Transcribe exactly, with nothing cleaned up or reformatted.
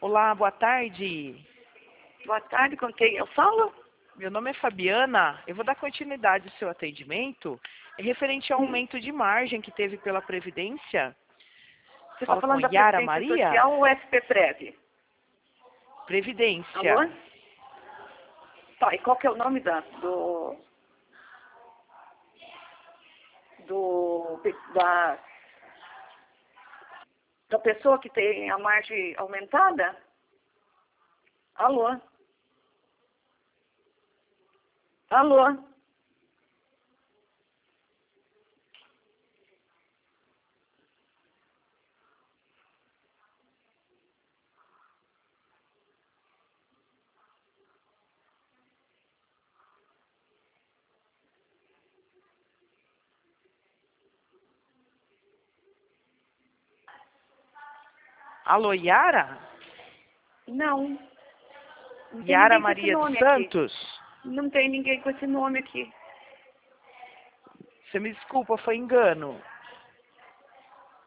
Olá, boa tarde. Boa tarde, com quem eu falo? Meu nome é Fabiana. Eu vou dar continuidade ao seu atendimento. É referente ao aumento de margem que teve pela Previdência. Você está Fala falando com da Yara Previdência Maria? Social ou S P Prev? Previdência. Alô? Tá, e qual que é o nome da, do, do, da, da pessoa que tem a margem aumentada? Alô? Alô? Alô, Yara? Não. Não tem Yara ninguém com esse Maria dos nome aqui. Santos? Não tem ninguém com esse nome aqui. Você me desculpa, foi engano.